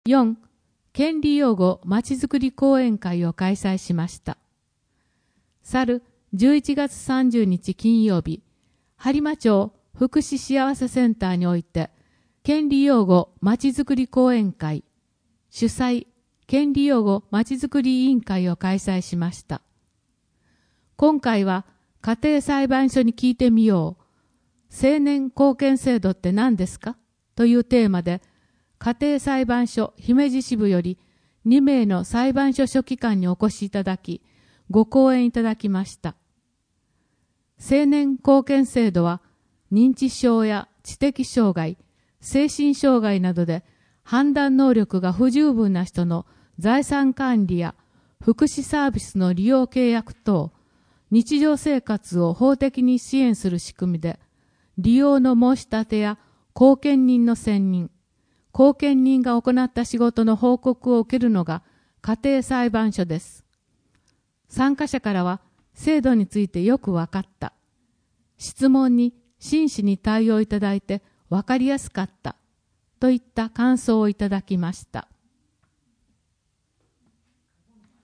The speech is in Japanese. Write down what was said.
4. 権利擁護まちづくり講演会を開催しました。去る11月30日金曜日、播磨町福祉幸せセンターにおいて、権利擁護まちづくり講演会、主催、権利擁護まちづくり委員会を開催しました。今回は、家庭裁判所に聞いてみよう。青年貢献制度って何ですかというテーマで、家庭裁判所姫路支部より2名の裁判所書記官にお越しいただき、ご講演いただきました。青年貢献制度は、認知症や知的障害、精神障害などで判断能力が不十分な人の財産管理や福祉サービスの利用契約等、日常生活を法的に支援する仕組みで、利用の申し立てや後見人の選任、後見人が行った仕事の報告を受けるのが家庭裁判所です。参加者からは制度についてよく分かった。質問に真摯に対応いただいて分かりやすかった。といった感想をいただきました。